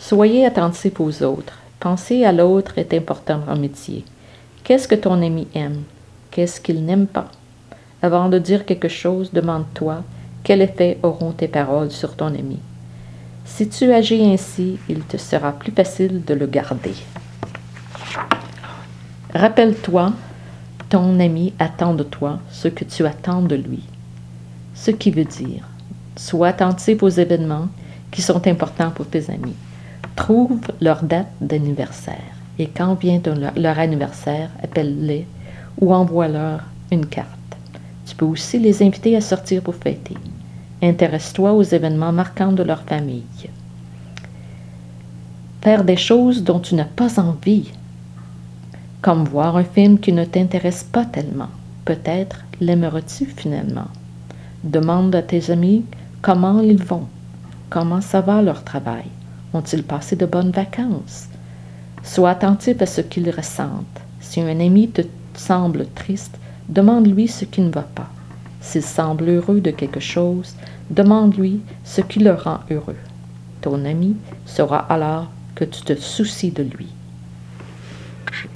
Soyez attentif aux autres. Penser à l'autre est important en métier. Qu'est-ce que ton ami aime? Qu'est-ce qu'il n'aime pas? Avant de dire quelque chose, demande-toi quel effet auront tes paroles sur ton ami. Si tu agis ainsi, il te sera plus facile de le garder. Rappelle-toi, ton ami attend de toi ce que tu attends de lui. Ce qui veut dire, sois attentif aux événements qui sont importants pour tes amis. Trouve leur date d'anniversaire et quand vient leur anniversaire, appelle-les ou envoie-leur une carte. Tu peux aussi les inviter à sortir pour fêter. Intéresse-toi aux événements marquants de leur famille. Faire des choses dont tu n'as pas envie, comme voir un film qui ne t'intéresse pas tellement. Peut-être l'aimeras-tu finalement. Demande à tes amis comment ils vont, comment ça va leur travail, ont-ils passé de bonnes vacances. Sois attentif à ce qu'ils ressentent. Si un ami te semble triste, demande-lui ce qui ne va pas. S'il semble heureux de quelque chose, demande-lui ce qui le rend heureux. Ton ami saura alors que tu te soucies de lui.